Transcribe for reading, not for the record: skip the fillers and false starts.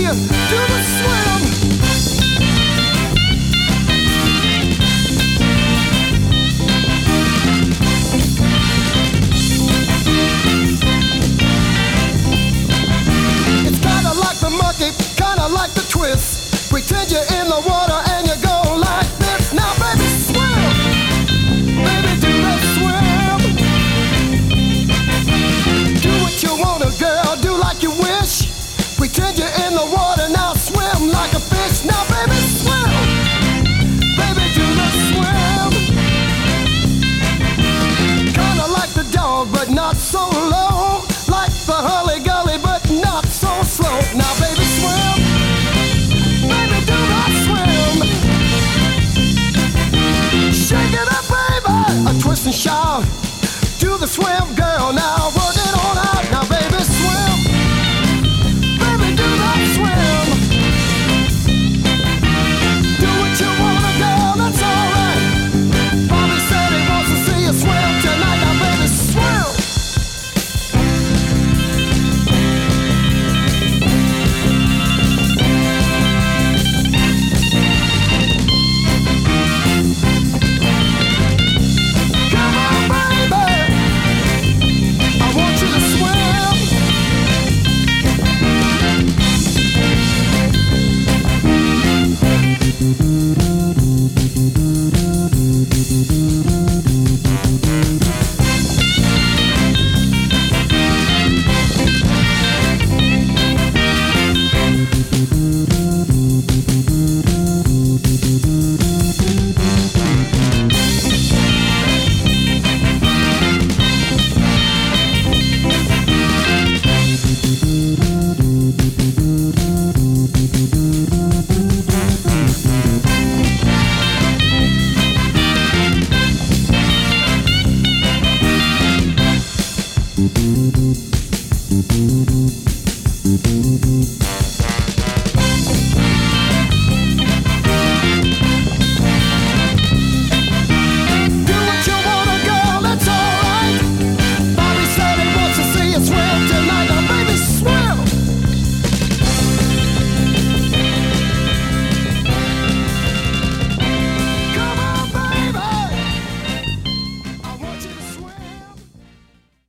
do the swim. It's kinda like the monkey, kinda like the twist. Pretend you're in the water and you go like this. Now baby swim, baby do the swim. Do what you wanna, girl, do like you wish. Pretend you're in the water, now swim like a fish. Now baby swim, baby do the swim. Kinda like the dog, but not so low. Like the hurly gully, but not so slow. Now baby swim, baby do the swim. Shake it up, baby, a twist and shout. Do the swim, girl, now.